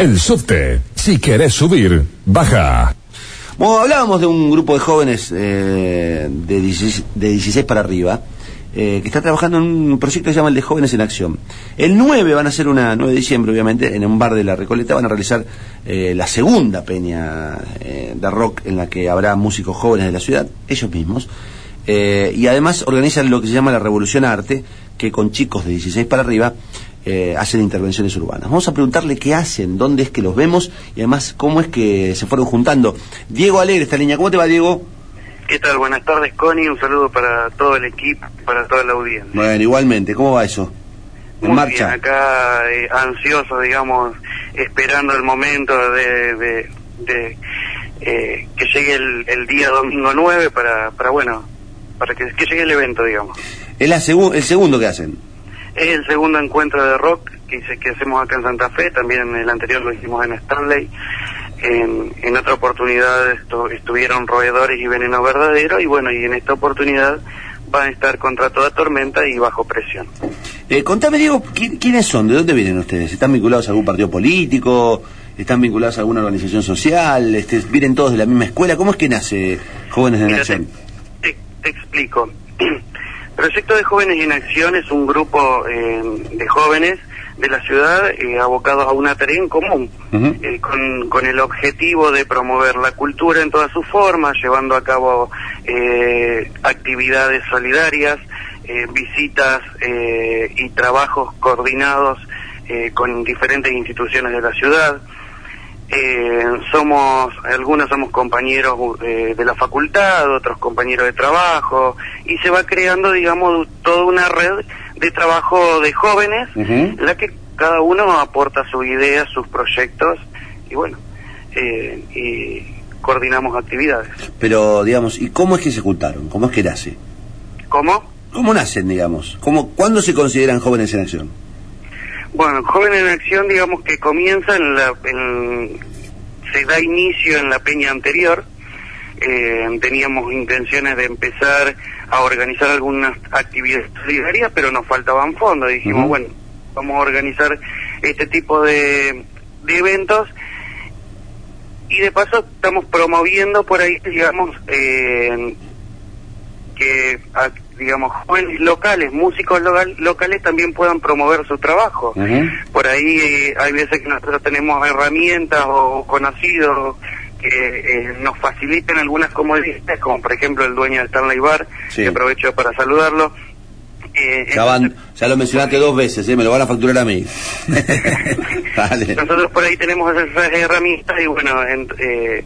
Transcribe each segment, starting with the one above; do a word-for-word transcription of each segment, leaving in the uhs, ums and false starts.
El subte. Si querés subir, baja. Bueno, hablábamos de un grupo de jóvenes eh, de, dieciséis, de dieciséis para arriba, eh, que está trabajando en un proyecto que se llama el de Jóvenes en Acción. El nueve van a ser una, nueve de diciembre, obviamente, en un bar de La Recoleta, van a realizar eh, la segunda peña eh, de rock en la que habrá músicos jóvenes de la ciudad, ellos mismos, eh, y además organizan lo que se llama la Revolución Arte, que con chicos de dieciséis para arriba eh, hacen intervenciones urbanas. Vamos a preguntarle qué hacen, dónde es que los vemos y además cómo es que se fueron juntando. Diego Alegre está en línea. ¿Cómo te va, Diego? ¿Qué tal? Buenas tardes, Connie. Un saludo para todo el equipo, para toda la audiencia. Bueno, igualmente. ¿Cómo va eso? ¿En Muy marcha? Bien, acá eh, ansioso, digamos, esperando el momento de, de, de eh, que llegue el, el día domingo nueve para, para bueno, para que, que llegue el evento, digamos. Es la segu el segundo que hacen. Es el segundo encuentro de rock que, que hacemos acá en Santa Fe. También el anterior lo hicimos en Stanley. En, en otra oportunidad estu estuvieron Roedores y Veneno Verdadero, y bueno, y en esta oportunidad van a estar Contra Toda Tormenta y Bajo Presión. Eh, contame, Diego, ¿quiénes son? ¿De dónde vienen ustedes? ¿Están vinculados a algún partido político? ¿Están vinculados a alguna organización social? Este, ¿Vienen todos de la misma escuela? ¿Cómo es que nace Jóvenes en Acción? Te, te, te explico. El Proyecto de Jóvenes en Acción es un grupo eh, de jóvenes de la ciudad eh, abocados a una tarea en común, uh-huh. eh, con, con el objetivo de promover la cultura en todas sus formas, llevando a cabo eh, actividades solidarias, eh, visitas eh, y trabajos coordinados eh, con diferentes instituciones de la ciudad. Eh, somos, algunos somos compañeros eh, de la facultad, otros compañeros de trabajo, y se va creando, digamos, toda una red de trabajo de jóvenes, uh-huh. en la que cada uno aporta su idea, sus proyectos, y bueno, eh, y coordinamos actividades. Pero, digamos, ¿y cómo es que se juntaron? ¿Cómo es que nace? ¿Cómo? ¿Cómo nacen, digamos? ¿Cómo, ¿Cuándo se consideran Jóvenes en Acción? Bueno, Jóvenes en Acción, digamos que comienza en la... En, se da inicio en la peña anterior. Eh, teníamos intenciones de empezar a organizar algunas actividades solidarias, pero nos faltaban fondos. Dijimos, uh-huh. bueno, vamos a organizar este tipo de, de eventos, y de paso estamos promoviendo por ahí, digamos, eh, que digamos jóvenes locales, músicos local, locales también puedan promover su trabajo. Uh-huh. Por ahí eh, hay veces que nosotros tenemos herramientas o conocidos que eh, nos facilitan algunas comodidades, como por ejemplo el dueño del Stanley Bar, sí. que aprovecho para saludarlo. Eh, ya, van, ya lo mencionaste dos veces, ¿eh? Me lo van a facturar a mí. Dale. Nosotros por ahí tenemos esas herramientas y bueno, en, eh,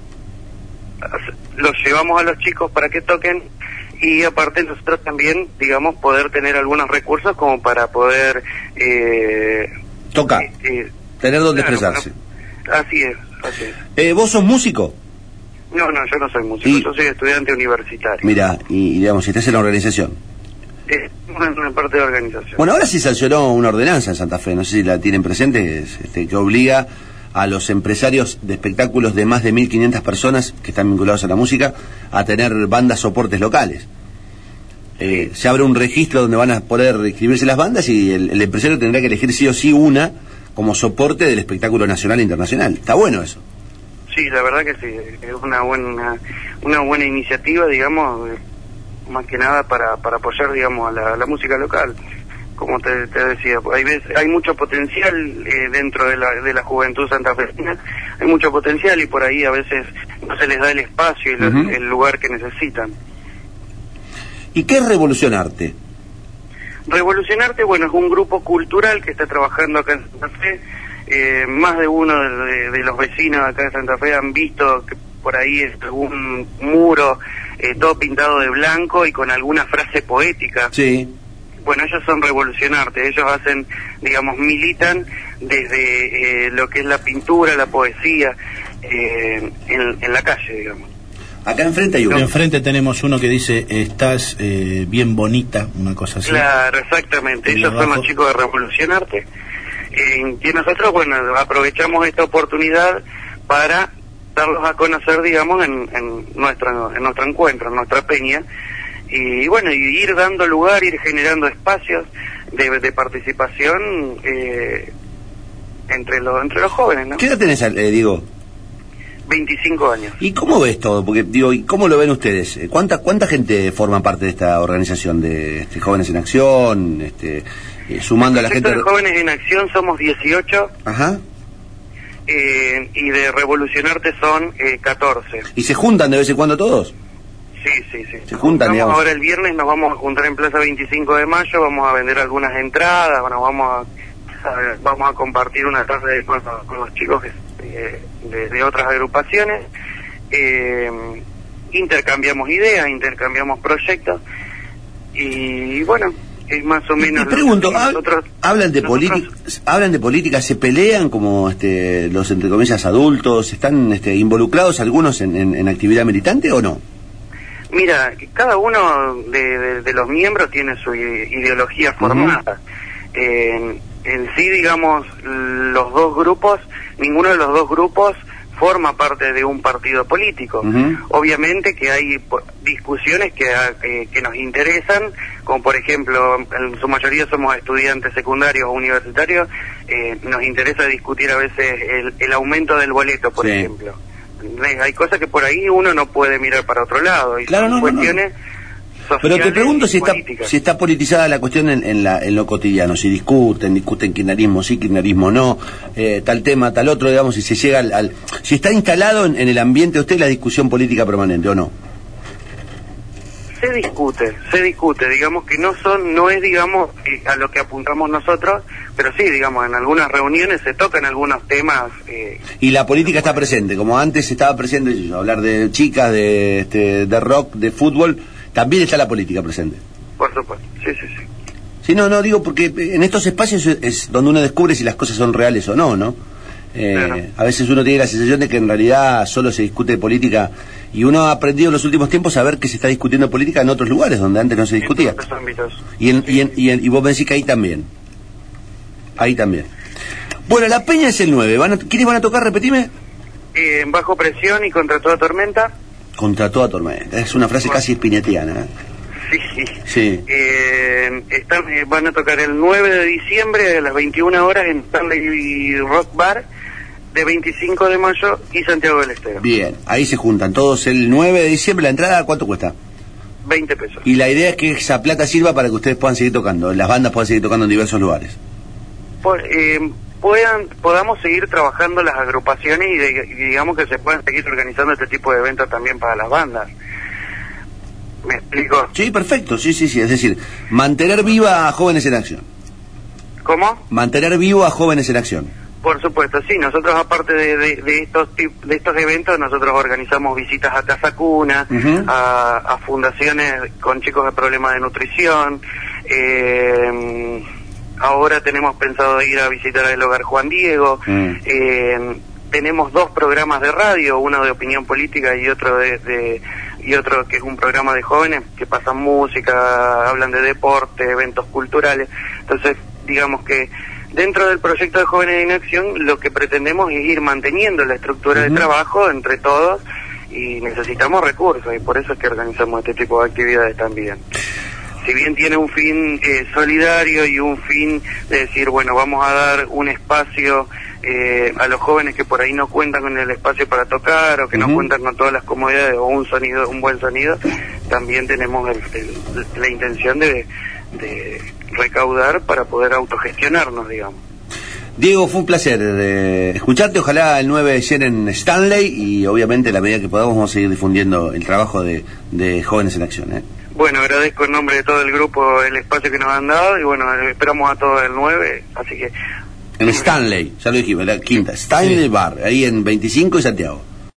los llevamos a los chicos para que toquen, y aparte nosotros también, digamos, poder tener algunos recursos como para poder eh, tocar, eh, eh, tener donde claro, expresarse. Bueno, así es, así es. Eh, ¿Vos sos músico? No, no, yo no soy músico, y, yo soy estudiante universitario. Mira, y, y digamos, si estás en la organización. Eh, en una parte de organización. Bueno, ahora sí sancionó una ordenanza en Santa Fe, no sé si la tienen presente, este, que obliga a los empresarios de espectáculos de más de mil quinientas personas que están vinculados a la música a tener bandas soportes locales. Eh, se abre un registro donde van a poder inscribirse las bandas, y el, el empresario tendrá que elegir sí o sí una como soporte del espectáculo nacional e internacional. Está bueno eso. Sí, la verdad que sí, es una buena una buena iniciativa, digamos, más que nada para, para apoyar, digamos, a la, a la música local. Como te, te decía, hay veces, hay mucho potencial eh, dentro de la, de la juventud santafesina, hay mucho potencial, y por ahí a veces no se les da el espacio y uh-huh. el lugar que necesitan. ¿Y qué es Revolucionarte? Revolucionarte, bueno, es un grupo cultural que está trabajando acá en Santa Fe. Eh, más de uno de, de los vecinos acá de Santa Fe han visto que por ahí es un muro eh, todo pintado de blanco y con alguna frase poética. Sí. Bueno, ellos son Revolucionarte, ellos hacen, digamos, militan desde eh, lo que es la pintura, la poesía, eh, en, en la calle, digamos. Acá enfrente hay uno. Enfrente tenemos uno que dice, estás eh, bien bonita, una cosa así. Claro, exactamente, ellos son los chicos de Revolucionarte. Eh, y nosotros, bueno, aprovechamos esta oportunidad para darlos a conocer, digamos, en, en, nuestro, en nuestro encuentro, en nuestra peña. Y bueno, y ir dando lugar, ir generando espacios de, de participación, eh, entre los entre los jóvenes, ¿no? ¿Qué edad tenés, eh, Diego? veinticinco años. ¿Y cómo ves todo? Porque digo, ¿y cómo lo ven ustedes? ¿Cuánta cuánta gente forma parte de esta organización de este, Jóvenes en Acción, este, eh, sumando a la gente? De Jóvenes en Acción somos dieciocho. Ajá. Eh, y de Revolucionarte son eh, catorce. ¿Y se juntan de vez en cuando todos? Sí, sí, sí. Se juntan, digamos. Ahora el viernes nos vamos a juntar en Plaza veinticinco de mayo, vamos a vender algunas entradas, bueno, vamos a, a vamos a compartir una tarde con, con los chicos eh, de, de otras agrupaciones, eh, intercambiamos ideas, intercambiamos proyectos y bueno, es más o menos. Y pregunto, lo que nosotros, hablan de nosotros... política, hablan de política, se pelean como este, los entre comillas adultos, están este, involucrados algunos en, en, en actividad militante o no? Mira, cada uno de, de, de los miembros tiene su ideología formada. Uh-huh. Eh, en sí, digamos, los dos grupos, ninguno de los dos grupos forma parte de un partido político. Uh-huh. Obviamente que hay discusiones que, que, que nos interesan, como por ejemplo, en su mayoría somos estudiantes secundarios o universitarios, eh, nos interesa discutir a veces el, el aumento del boleto, por sí. ejemplo. Hay cosas que por ahí uno no puede mirar para otro lado, y claro, son no, cuestiones no, no. Pero te pregunto si está, si está politizada la cuestión en, en, la, en lo cotidiano, si discuten, discuten kirchnerismo sí, kirchnerismo no, eh, tal tema, tal otro, digamos, si se llega al... al si está instalado en, en el ambiente de usted la discusión política permanente, ¿o no? Se discute, se discute, digamos que no son, no es, digamos, a lo que apuntamos nosotros, pero sí, digamos, en algunas reuniones se tocan algunos temas. Eh, y la política está presente, como antes estaba presente, yo, hablar de chicas, de, este, de rock, de fútbol, también está la política presente. Por supuesto, sí, sí, sí. Sí, no, no, digo, porque en estos espacios es donde uno descubre si las cosas son reales o no, ¿no? Eh, claro. A veces uno tiene la sensación de que en realidad solo se discute política y uno ha aprendido en los últimos tiempos a ver que se está discutiendo política en otros lugares donde antes no se discutía. En otros ámbitos. Y, en, y, en, y, en, y vos me decís que ahí también. Ahí también. Bueno, la Peña es el nueve. ¿Van a, ¿Quiénes van a tocar? Repetime. Eh, en Bajo Presión y Contra Toda Tormenta. Contra Toda Tormenta. Es una frase bueno. casi spinettiana, ¿eh? Sí, sí. sí. Eh, están, eh, van a tocar el nueve de diciembre a las veintiuna horas en Stanley Rock Bar, de veinticinco de mayo y Santiago del Estero. Bien, ahí se juntan todos el nueve de diciembre. ¿La entrada cuánto cuesta? veinte pesos. Y la idea es que esa plata sirva para que ustedes puedan seguir tocando, las bandas puedan seguir tocando en diversos lugares. Por, eh, puedan, podamos seguir trabajando las agrupaciones y, de, y digamos que se puedan seguir organizando este tipo de eventos también para las bandas. ¿Me explico? Sí, perfecto, sí, sí, sí. Es decir, mantener viva a Jóvenes en Acción. ¿Cómo? Mantener vivo a Jóvenes en Acción. Por supuesto, sí. Nosotros, aparte de, de, de estos de estos eventos, nosotros organizamos visitas a Casa Cuna, uh-huh. a, a fundaciones con chicos de problemas de nutrición. Eh, ahora tenemos pensado ir a visitar el Hogar Juan Diego. Uh-huh. Eh, tenemos dos programas de radio, uno de opinión política y otro de, de y otro que es un programa de jóvenes que pasan música, hablan de deporte, eventos culturales. Entonces, digamos que dentro del proyecto de Jóvenes en Acción lo que pretendemos es ir manteniendo la estructura uh-huh. de trabajo entre todos y necesitamos recursos y por eso es que organizamos este tipo de actividades también. Si bien tiene un fin eh, solidario y un fin de decir, bueno, vamos a dar un espacio eh, a los jóvenes que por ahí no cuentan con el espacio para tocar o que uh-huh. no cuentan con todas las comodidades o un sonido, un buen sonido, también tenemos el, el, la intención de, de recaudar para poder autogestionarnos, digamos. Diego, fue un placer de escucharte, ojalá el nueve llenen Stanley y obviamente a la medida que podamos vamos a seguir difundiendo el trabajo de, de Jóvenes en Acción, ¿eh? Bueno, agradezco en nombre de todo el grupo el espacio que nos han dado y bueno, esperamos a todo el nueve, así que... En Stanley, ya lo dijimos, la quinta, Stanley sí. Bar, ahí en veinticinco y Santiago.